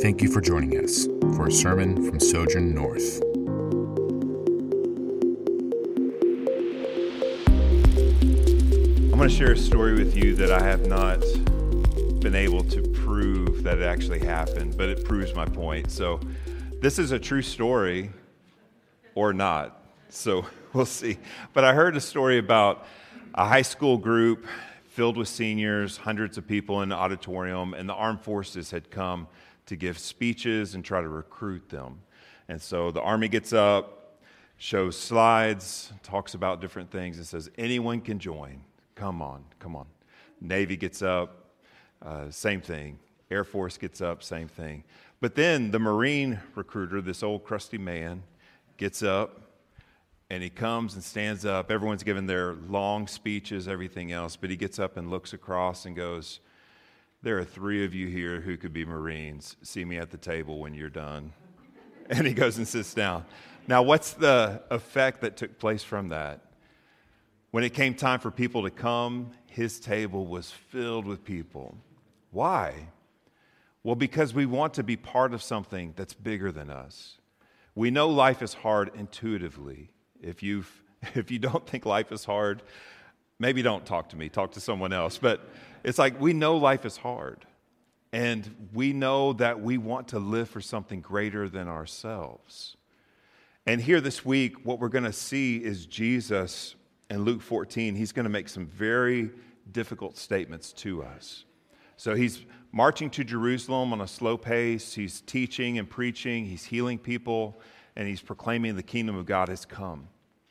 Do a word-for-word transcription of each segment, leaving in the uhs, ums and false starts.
Thank you for joining us for a sermon from Sojourn North. I'm going to share a story with you that I have not been able to prove that it actually happened, but it proves my point. So this is a true story or not, so we'll see. But I heard a story about a high school group filled with seniors, hundreds of people in the auditorium, and the armed forces had come to give speeches and try to recruit them. And so the Army gets up, shows slides, talks about different things, and says, anyone can join. Come on, come on. Navy gets up, uh, same thing. Air Force gets up, same thing. But then the Marine recruiter, this old crusty man, gets up, and he comes and stands up. Everyone's giving their long speeches, everything else, but he gets up and looks across and goes, there are three of you here who could be Marines. See me at the table when you're done. And he goes and sits down. Now, what's the effect that took place from that? When it came time for people to come, his table was filled with people. Why? Well, because we want to be part of something that's bigger than us. We know life is hard intuitively. If you if you don't think life is hard, maybe don't talk to me, talk to someone else. But it's like we know life is hard. And we know that we want to live for something greater than ourselves. And here this week, what we're going to see is Jesus in Luke fourteen. He's going to make some very difficult statements to us. So he's marching to Jerusalem on a slow pace. He's teaching and preaching. He's healing people. And he's proclaiming the kingdom of God has come.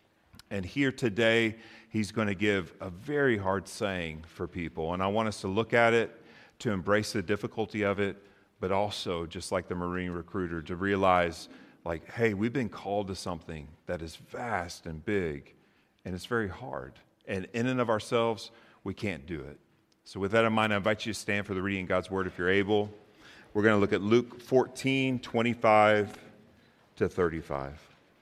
And here today, he's going to give a very hard saying for people. And I want us to look at it, to embrace the difficulty of it, but also, just like the Marine recruiter, to realize, like, hey, we've been called to something that is vast and big, and it's very hard. And in and of ourselves, we can't do it. So with that in mind, I invite you to stand for the reading of God's Word if you're able. We're going to look at Luke fourteen, twenty-five to thirty-five.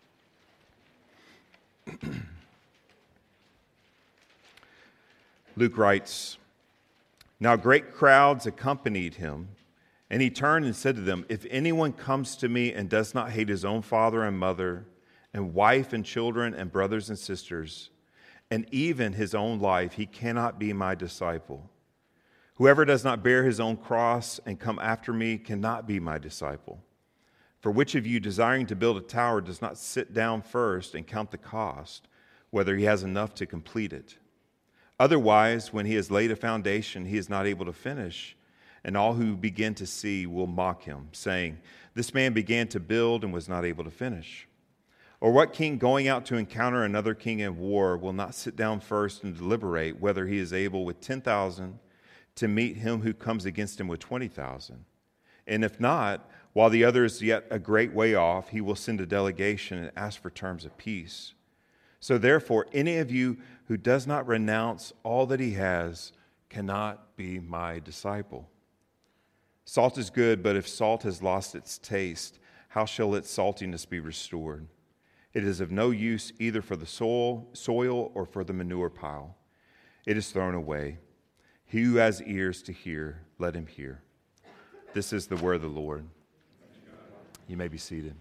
Luke writes, now great crowds accompanied him, and he turned and said to them, if anyone comes to me and does not hate his own father and mother, and wife and children and brothers and sisters, and even his own life, he cannot be my disciple. Whoever does not bear his own cross and come after me cannot be my disciple. For which of you, desiring to build a tower, does not sit down first and count the cost, whether he has enough to complete it? Otherwise, when he has laid a foundation, he is not able to finish, and all who begin to see will mock him, saying, this man began to build and was not able to finish. Or what king going out to encounter another king in war will not sit down first and deliberate whether he is able with ten thousand to meet him who comes against him with twenty thousand? And if not, while the other is yet a great way off, he will send a delegation and ask for terms of peace. So therefore, any of you who does not renounce all that he has cannot be my disciple. Salt is good, but if salt has lost its taste, how shall its saltiness be restored? It is of no use either for the soil, soil or for the manure pile. It is thrown away. He who has ears to hear, let him hear. This is the word of the Lord. You may be seated.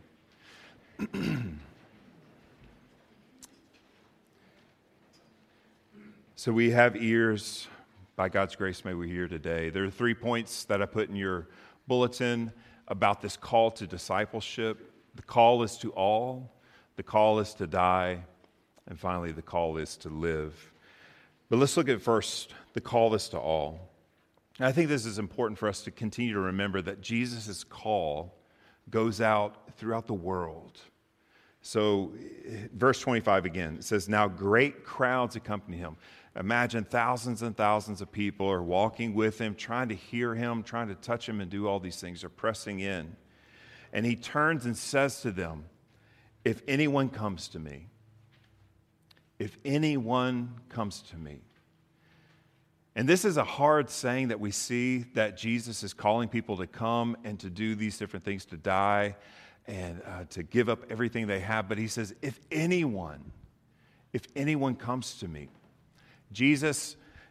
So we have ears. By God's grace, may we hear today. There are three points that I put in your bulletin about this call to discipleship. The call is to all. The call is to die. And finally, the call is to live. But let's look at first, the call is to all. And I think this is important for us to continue to remember that Jesus' call goes out throughout the world. So verse twenty-five again, it says, now great crowds accompany him. Imagine thousands and thousands of people are walking with him, trying to hear him, trying to touch him and do all these things. They're pressing in. And he turns and says to them, if anyone comes to me, if anyone comes to me. And this is a hard saying that we see, that Jesus is calling people to come and to do these different things, to die and uh, to give up everything they have. But he says, if anyone, if anyone comes to me. Jesus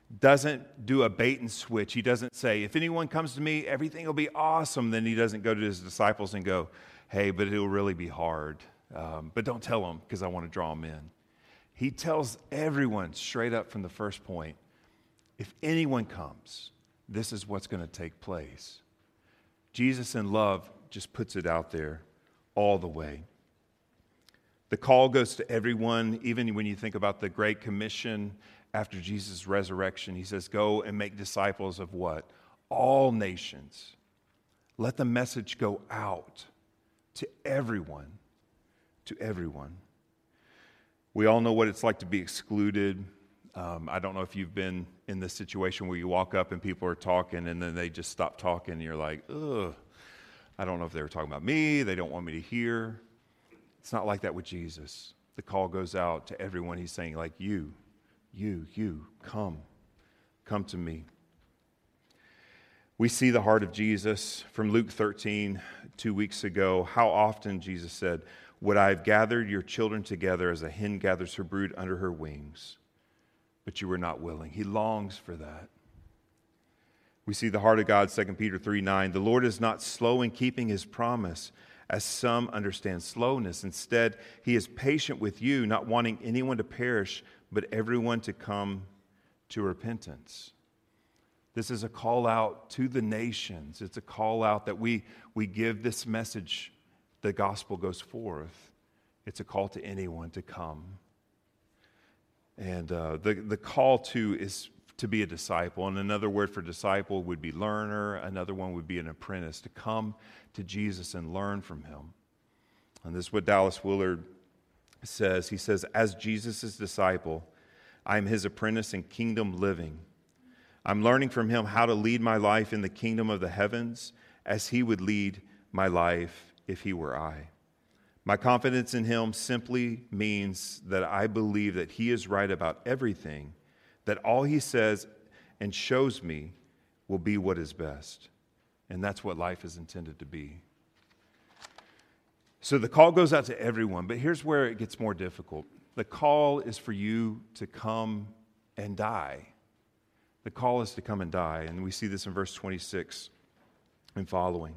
doesn't do a bait and switch. He doesn't say, if anyone comes to me, everything will be awesome. Then he doesn't go to his disciples and go, hey, but it'll really be hard. Um, but don't tell them because I want to draw them in. He tells everyone straight up from the first point, if anyone comes, this is what's going to take place. Jesus in love just puts it out there all the way. The call goes to everyone, even when you think about the Great Commission after Jesus' resurrection. He says, go and make disciples of what? All nations. Let the message go out to everyone, to everyone. We all know what it's like to be excluded. Um, I don't know if you've been in this situation where you walk up and people are talking and then they just stop talking and you're like, ugh, I don't know if they were talking about me. They don't want me to hear. It's not like that with Jesus. The call goes out to everyone. He's saying, like, you, you, you, come, come to me. We see the heart of Jesus from Luke thirteen, two weeks ago. How often Jesus said, would I have gathered your children together as a hen gathers her brood under her wings? But you were not willing. He longs for that. We see the heart of God, Second Peter three nine. The Lord is not slow in keeping his promise, as some understand slowness. Instead, he is patient with you, not wanting anyone to perish, but everyone to come to repentance. This is a call out to the nations. It's a call out that we, we give this message. The gospel goes forth. It's a call to anyone to come. And uh, the, the call to is to be a disciple. And another word for disciple would be learner. Another one would be an apprentice, to come to Jesus and learn from him. And this is what Dallas Willard says. He says, as Jesus' disciple, I am his apprentice in kingdom living. I'm learning from him how to lead my life in the kingdom of the heavens as he would lead my life if he were I. My confidence in him simply means that I believe that he is right about everything, that all he says and shows me will be what is best. And that's what life is intended to be. So the call goes out to everyone, but here's where it gets more difficult. The call is for you to come and die. The call is to come and die, and we see this in verse twenty-six and following.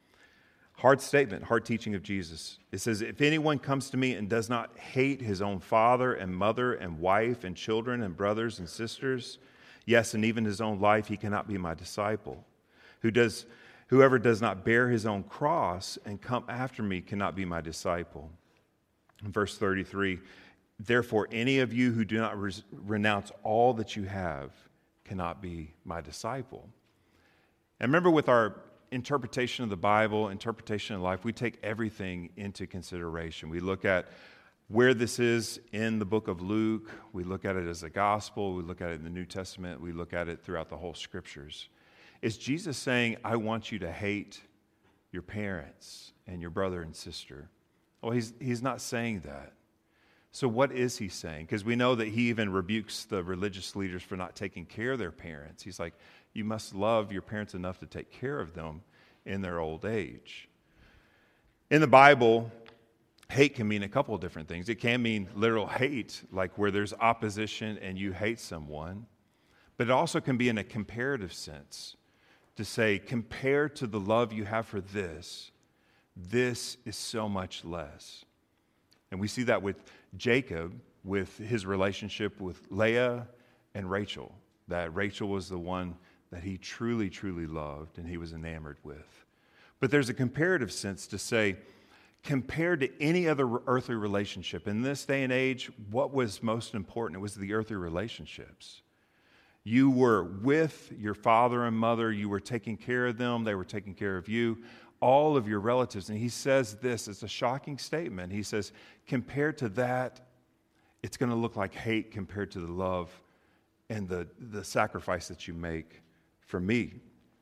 Hard statement, hard teaching of Jesus. It says, if anyone comes to me and does not hate his own father and mother and wife and children and brothers and sisters, yes, and even his own life, he cannot be my disciple. Who does, whoever does not bear his own cross and come after me cannot be my disciple. In verse thirty-three, therefore any of you who do not re- renounce all that you have cannot be my disciple. And remember, with our interpretation of the Bible, interpretation of life, we take everything into consideration. We look at where this is in the book of Luke. We look at it as a gospel. We look at it in the New Testament. We look at it throughout the whole scriptures. Is Jesus saying, I want you to hate your parents and your brother and sister? Well, he's, he's not saying that. So what is he saying? Because we know that he even rebukes the religious leaders for not taking care of their parents. He's like, you must love your parents enough to take care of them in their old age. In the Bible, hate can mean a couple of different things. It can mean literal hate, like where there's opposition and you hate someone. But it also can be in a comparative sense, to say, compared to the love you have for this, this is so much less. And we see that with Jacob, with his relationship with Leah and Rachel, that Rachel was the one that he truly, truly loved and he was enamored with. But there's a comparative sense to say, compared to any other earthly relationship, in this day and age, what was most important? It was the earthly relationships. You were with your father and mother, you were taking care of them, they were taking care of you, all of your relatives. And he says this, it's a shocking statement. He says, compared to that, it's going to look like hate compared to the love and the, the sacrifice that you make for me.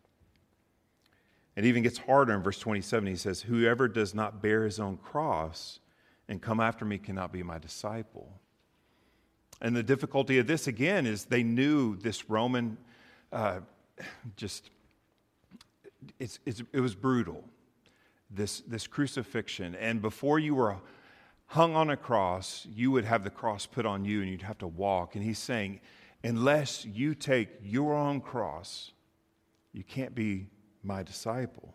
It even gets harder in verse twenty-seven. He says, whoever does not bear his own cross and come after me cannot be my disciple. And the difficulty of this, again, is they knew this Roman, uh, just, it's, it's, it was brutal, this, this crucifixion. And before you were hung on a cross, you would have the cross put on you and you'd have to walk. And he's saying, unless you take your own cross, you can't be my disciple.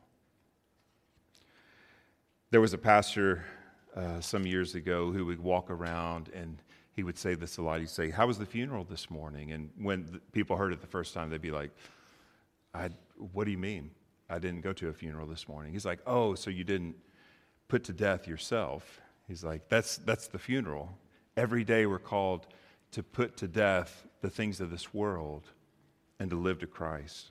There was a pastor uh, some years ago who would walk around and he would say this a lot. He'd say, "How was the funeral this morning?" And when the people heard it the first time, they'd be like, I, what do you mean? I didn't go to a funeral this morning. He's like, "Oh, so you didn't put to death yourself?" He's like, that's that's the funeral. Every day we're called to put to death the things of this world and to live to Christ.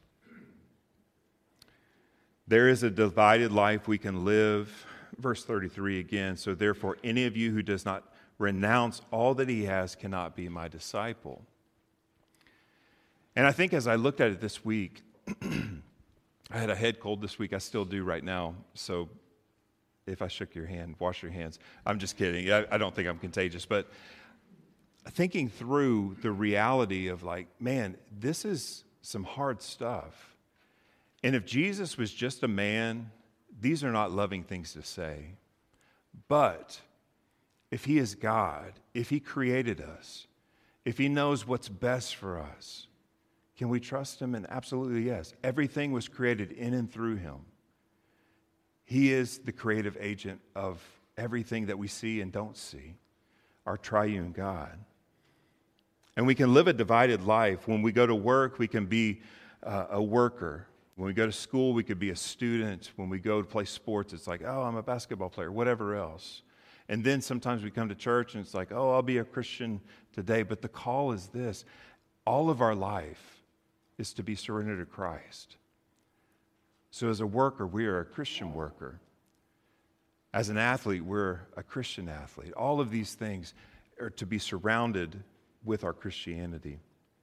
There is a divided life we can live. Verse thirty-three again, "So therefore any of you who does not renounce all that he has cannot be my disciple." And I think as I looked at it this week, I had a head cold this week. I still do right now. So if I shook your hand, wash your hands. I'm just kidding. I, I don't think I'm contagious. But thinking through the reality of like, man, this is some hard stuff. And if Jesus was just a man, these are not loving things to say. But if he is God, if he created us, if he knows what's best for us, can we trust him? And absolutely yes. Everything was created in and through him. He is the creative agent of everything that we see and don't see, our triune God. And we can live a divided life. When we go to work, we can be uh, a worker. When we go to school, we could be a student. When we go to play sports, it's like, oh, I'm a basketball player, whatever else. And then sometimes we come to church and it's like, oh, I'll be a Christian today. But the call is this. All of our life is to be surrendered to Christ. So as a worker, we are a Christian worker. As an athlete, we're a Christian athlete. All of these things are to be surrounded with our Christianity.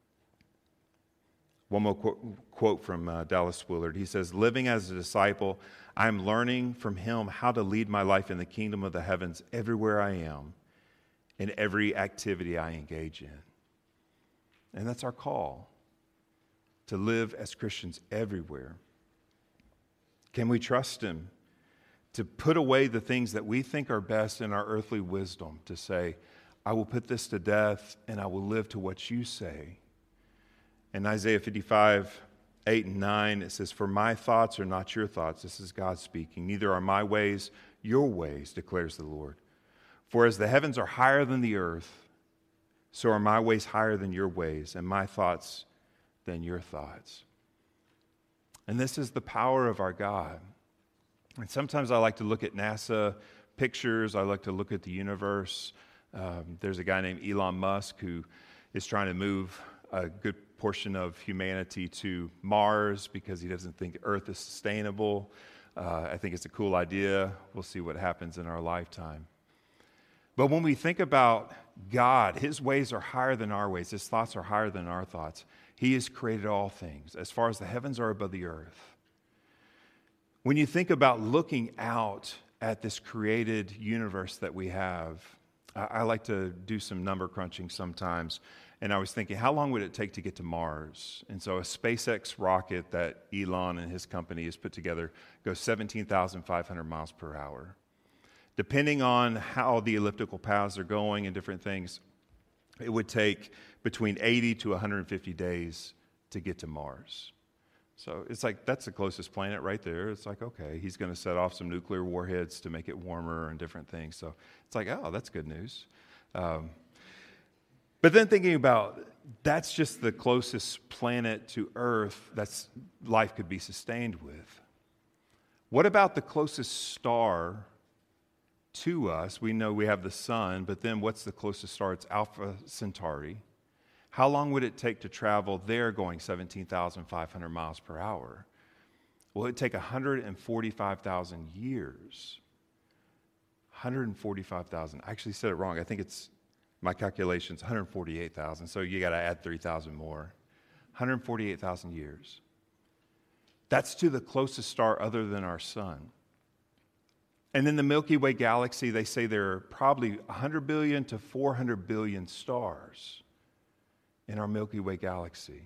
One more qu- quote from uh, Dallas Willard. He says, "Living as a disciple, I'm learning from him how to lead my life in the kingdom of the heavens everywhere I am, in every activity I engage in." And that's our call, to live as Christians everywhere. Can we trust him to put away the things that we think are best in our earthly wisdom, to say, I will put this to death and I will live to what you say? In Isaiah fifty-five, eight and nine, it says, "For my thoughts are not your thoughts." This is God speaking. "Neither are my ways your ways, declares the Lord. For as the heavens are higher than the earth, so are my ways higher than your ways, and my thoughts than your thoughts." And this is the power of our God. And sometimes I like to look at NASA pictures. I like to look at the universe. Um, there's a guy named Elon Musk who is trying to move a good portion of humanity to Mars because he doesn't think Earth is sustainable. Uh, I think it's a cool idea. We'll see what happens in our lifetime. But when we think about God, his ways are higher than our ways. His thoughts are higher than our thoughts. He has created all things as far as the heavens are above the earth. When you think about looking out at this created universe that we have, I, I like to do some number crunching sometimes. And I was thinking, how long would it take to get to Mars? And so a SpaceX rocket that Elon and his company has put together goes seventeen thousand five hundred miles per hour. Depending on how the elliptical paths are going and different things, it would take between eighty to one hundred fifty days to get to Mars. So it's like, that's the closest planet right there. It's like, okay, he's going to set off some nuclear warheads to make it warmer and different things. So it's like, oh, that's good news. Um, but then thinking about, that's just the closest planet to Earth that's life could be sustained with. What about the closest star to us? We know we have the sun, but then what's the closest star? It's Alpha Centauri. How long would it take to travel there going seventeen thousand five hundred miles per hour? Well, it'd take one hundred forty-five thousand years. one hundred forty-five thousand. I actually said it wrong. I think it's, my calculations, one hundred forty-eight thousand. So you got to add three thousand more. one hundred forty-eight thousand years. That's to the closest star other than our sun. And in the Milky Way galaxy, they say there are probably one hundred billion to four hundred billion stars in our Milky Way galaxy.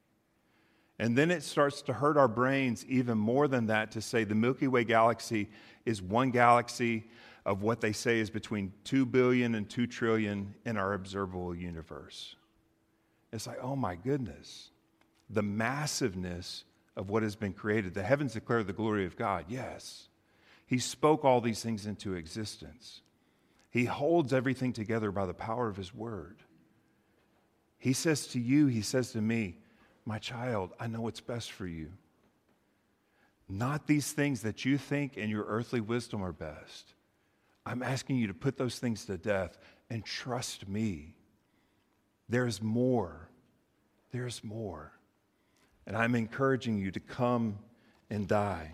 And then it starts to hurt our brains even more than that to say the Milky Way galaxy is one galaxy of what they say is between two billion and two trillion in our observable universe. It's like, oh my goodness, the massiveness of what has been created. The heavens declare the glory of God, yes. He spoke all these things into existence. He holds everything together by the power of his word. He says to you, he says to me, my child, I know what's best for you. Not these things that you think in your earthly wisdom are best. I'm asking you to put those things to death and trust me. There's more. There's more. And I'm encouraging you to come and die.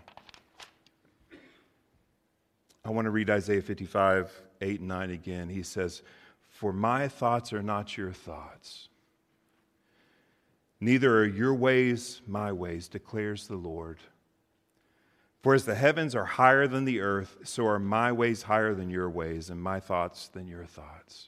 I want to read Isaiah fifty-five, eight and nine again. He says, for my thoughts are not your thoughts. Neither are your ways my ways, declares the Lord. For as the heavens are higher than the earth, so are my ways higher than your ways, and my thoughts than your thoughts.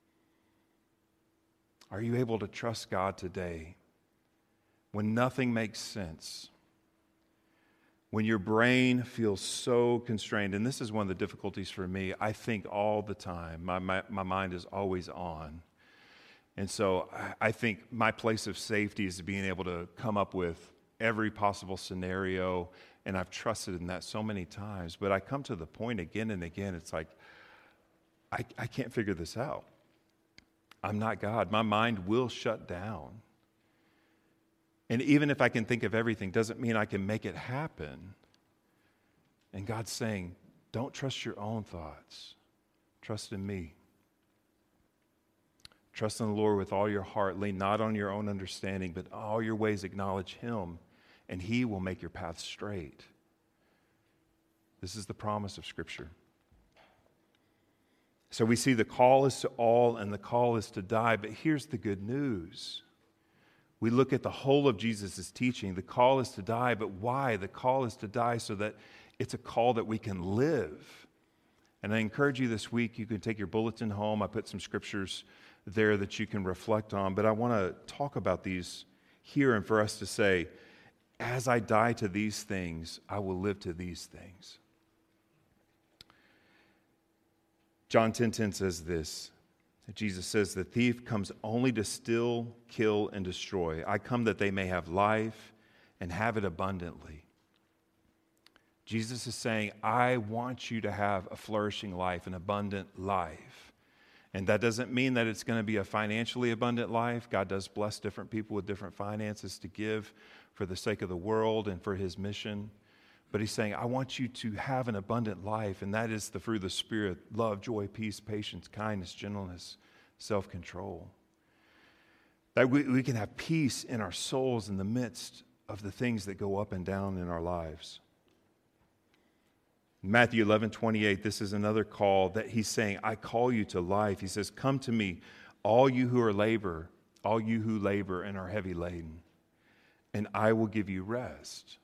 Are you able to trust God today when nothing makes sense? When your brain feels so constrained, and this is one of the difficulties for me, I think all the time. My, my, my mind is always on. And so I think my place of safety is being able to come up with every possible scenario, and I've trusted in that so many times. But I come to the point again and again, it's like, I, I can't figure this out. I'm not God. My mind will shut down. And even if I can think of everything, doesn't mean I can make it happen. And God's saying, don't trust your own thoughts. Trust in me. Trust in the Lord with all your heart. Lean not on your own understanding, but all your ways acknowledge him, and he will make your path straight. This is the promise of Scripture. So we see the call is to all, and the call is to die. But here's the good news. We look at the whole of Jesus' teaching. The call is to die, but why? The call is to die so that it's a call that we can live. And I encourage you this week, you can take your bulletin home. I put some scriptures there that you can reflect on. But I want to talk about these here and for us to say, as I die to these things, I will live to these things. John ten ten says this. Jesus says, the thief comes only to steal, kill, and destroy. I come that they may have life and have it abundantly. Jesus is saying, I want you to have a flourishing life, an abundant life. And that doesn't mean that it's going to be a financially abundant life. God does bless different people with different finances to give for the sake of the world and for his mission. But he's saying, I want you to have an abundant life, and that is the fruit of the Spirit: love, joy, peace, patience, kindness, gentleness, self-control. That we, we can have peace in our souls in the midst of the things that go up and down in our lives. Matthew eleven twenty-eight, this is another call that he's saying, I call you to life. He says, come to me, all you who are labor, all you who labor and are heavy laden, and I will give you rest.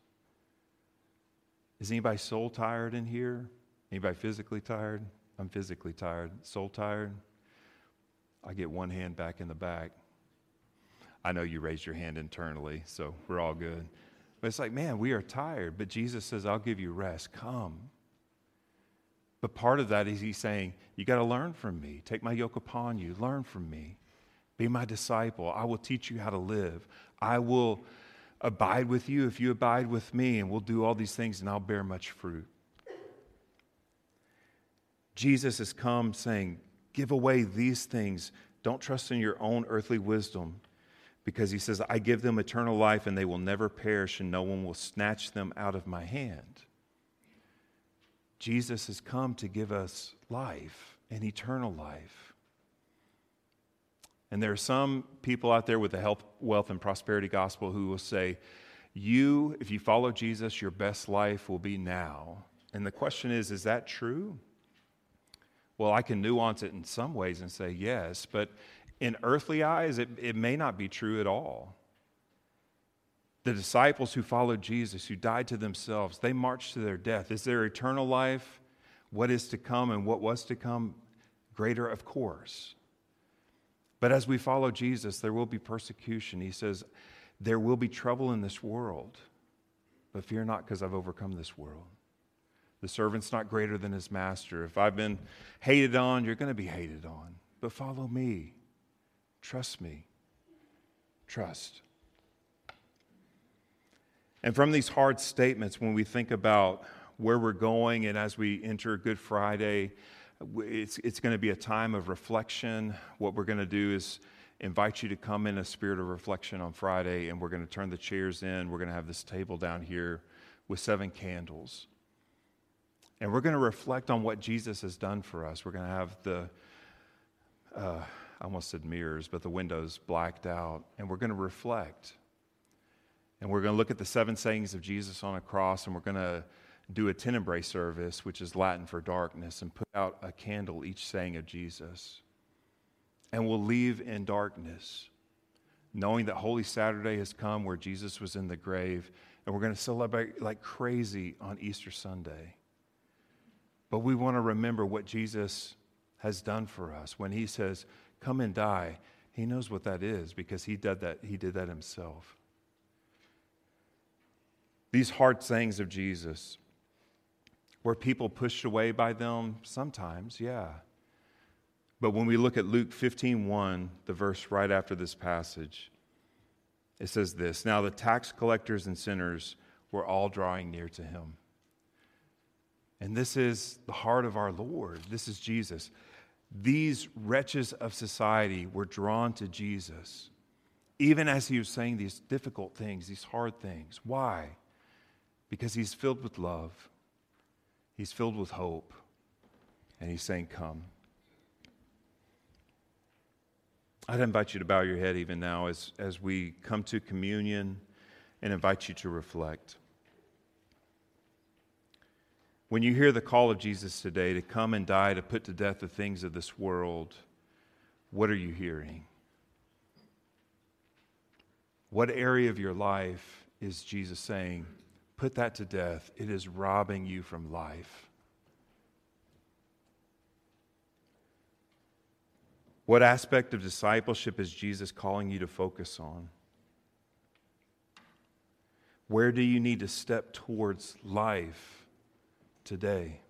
Is anybody soul tired in here? Anybody physically tired? I'm physically tired. Soul tired? I get one hand back in the back. I know you raised your hand internally, so we're all good. But it's like, man, we are tired. But Jesus says, I'll give you rest. Come. But part of that is he's saying, you got to learn from me. Take my yoke upon you. Learn from me. Be my disciple. I will teach you how to live. I will abide with you if you abide with me, and we'll do all these things, and I'll bear much fruit. Jesus has come saying, give away these things. Don't trust in your own earthly wisdom, because he says, I give them eternal life, and they will never perish, and no one will snatch them out of my hand. Jesus has come to give us life, and eternal life. And there are some people out there with the health, wealth, and prosperity gospel who will say, you, if you follow Jesus, your best life will be now. And the question is, is that true? Well, I can nuance it in some ways and say yes, but in earthly eyes, it, it may not be true at all. The disciples who followed Jesus, who died to themselves, they marched to their death. Is there eternal life? What is to come and what was to come? Greater, of course. But as we follow Jesus, there will be persecution. He says, there will be trouble in this world, but fear not, because I've overcome this world. The servant's not greater than his master. If I've been hated on, you're going to be hated on. But follow me. Trust me. Trust. And from these hard statements, when we think about where we're going and as we enter Good Friday, it's, it's going to be a time of reflection. What we're going to do is invite you to come in a spirit of reflection on Friday, and we're going to turn the chairs in. We're going to have this table down here with seven candles. And we're going to reflect on what Jesus has done for us. We're going to have the, uh, I almost said mirrors, but the windows blacked out. And we're going to reflect. And we're going to look at the seven sayings of Jesus on a cross, and we're going to do a tenebrae service, which is Latin for darkness, and put out a candle each saying of Jesus. And we'll leave in darkness, knowing that Holy Saturday has come where Jesus was in the grave, and we're going to celebrate like crazy on Easter Sunday. But we want to remember what Jesus has done for us. When he says, come and die, he knows what that is because he did that, he did that himself. These hard sayings of Jesus, were people pushed away by them? Sometimes, yeah. But when we look at Luke fifteen one, the verse right after this passage, it says this, now the tax collectors and sinners were all drawing near to him. And this is the heart of our Lord. This is Jesus. These wretches of society were drawn to Jesus, even as he was saying these difficult things, these hard things. Why? Because he's filled with love. He's filled with hope. And he's saying, come. I'd invite you to bow your head even now as, as we come to communion and invite you to reflect. When you hear the call of Jesus today to come and die, to put to death the things of this world, what are you hearing? What area of your life is Jesus saying, put that to death? It is robbing you from life. What aspect of discipleship is Jesus calling you to focus on? Where do you need to step towards life today?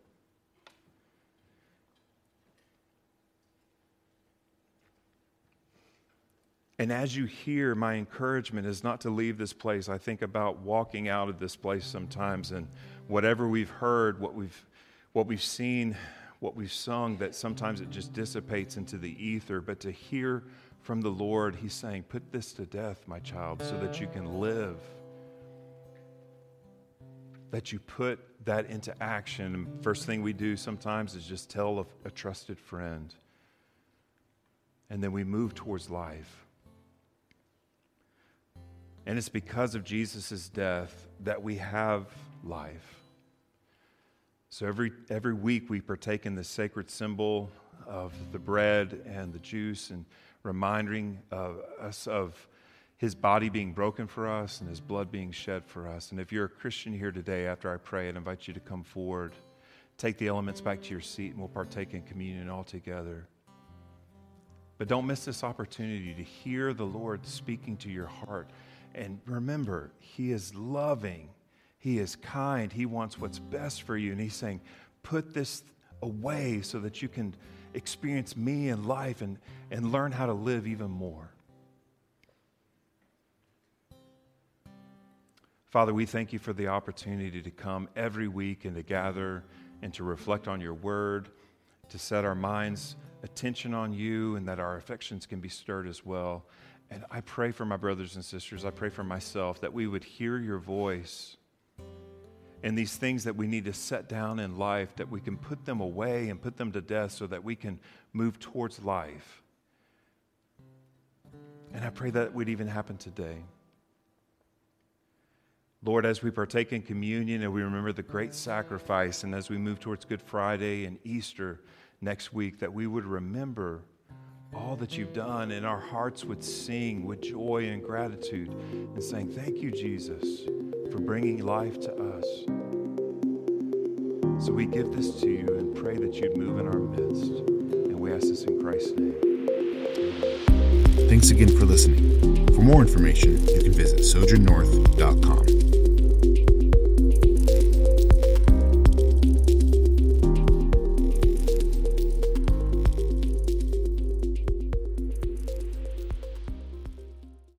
And as you hear, my encouragement is not to leave this place. I think about walking out of this place sometimes, and whatever we've heard, what we've what we've seen, what we've sung, that sometimes it just dissipates into the ether. But to hear from the Lord, he's saying, put this to death, my child, so that you can live. That you put that into action. And first thing we do sometimes is just tell a, a trusted friend. And then we move towards life. And it's because of Jesus' death that we have life. So every every week we partake in the sacred symbol of the bread and the juice, and reminding uh, us of his body being broken for us and his blood being shed for us. And if you're a Christian here today, after I pray, I'd invite you to come forward, take the elements back to your seat, and we'll partake in communion all together. But don't miss this opportunity to hear the Lord speaking to your heart. And remember, he is loving. He is kind. He wants what's best for you. And he's saying, put this away so that you can experience me in life and, and learn how to live even more. Father, we thank you for the opportunity to come every week and to gather and to reflect on your word, to set our minds' attention on you, and that our affections can be stirred as well. And I pray for my brothers and sisters, I pray for myself, that we would hear your voice, and these things that we need to set down in life, that we can put them away and put them to death so that we can move towards life. And I pray that would even happen today. Lord, as we partake in communion and we remember the great sacrifice, and as we move towards Good Friday and Easter next week, that we would remember all that you've done, and our hearts would sing with joy and gratitude and saying, thank you, Jesus, for bringing life to us. So we give this to you and pray that you'd move in our midst. And we ask this in Christ's name. Thanks again for listening. For more information, you can visit sojourn north dot com.